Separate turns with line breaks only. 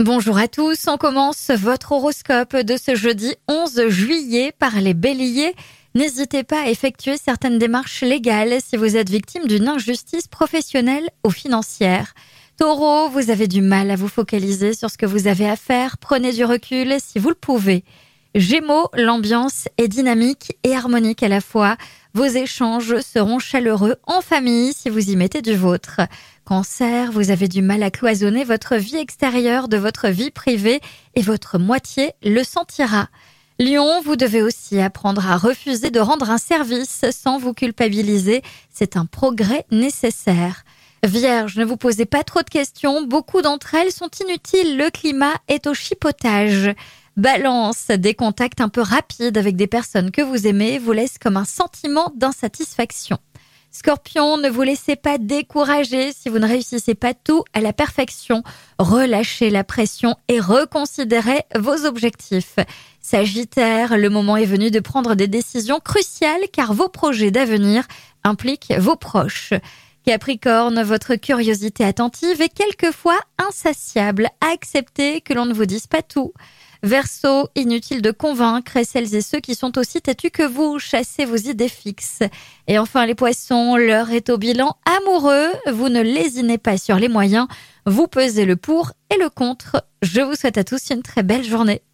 Bonjour à tous, on commence votre horoscope de ce jeudi 11 juillet par les béliers. N'hésitez pas à effectuer certaines démarches légales si vous êtes victime d'une injustice professionnelle ou financière. Taureau, vous avez du mal à vous focaliser sur ce que vous avez à faire, prenez du recul si vous le pouvez. Gémeaux, l'ambiance est dynamique et harmonique à la fois. Vos échanges seront chaleureux en famille si vous y mettez du vôtre. Cancer, vous avez du mal à cloisonner votre vie extérieure de votre vie privée et votre moitié le sentira. Lion, vous devez aussi apprendre à refuser de rendre un service sans vous culpabiliser. C'est un progrès nécessaire. Vierge, ne vous posez pas trop de questions. Beaucoup d'entre elles sont inutiles. Le climat est au chipotage. Balance, des contacts un peu rapides avec des personnes que vous aimez vous laissent comme un sentiment d'insatisfaction. Scorpion, ne vous laissez pas décourager si vous ne réussissez pas tout à la perfection. Relâchez la pression et reconsidérez vos objectifs. Sagittaire, le moment est venu de prendre des décisions cruciales car vos projets d'avenir impliquent vos proches. Capricorne, votre curiosité attentive est quelquefois insatiable. Acceptez que l'on ne vous dise pas tout. Verseau, inutile de convaincre celles et ceux qui sont aussi têtus que vous. Chassez vos idées fixes. Et enfin les poissons, l'heure est au bilan amoureux. Vous ne lésinez pas sur les moyens. Vous pesez le pour et le contre. Je vous souhaite à tous une très belle journée.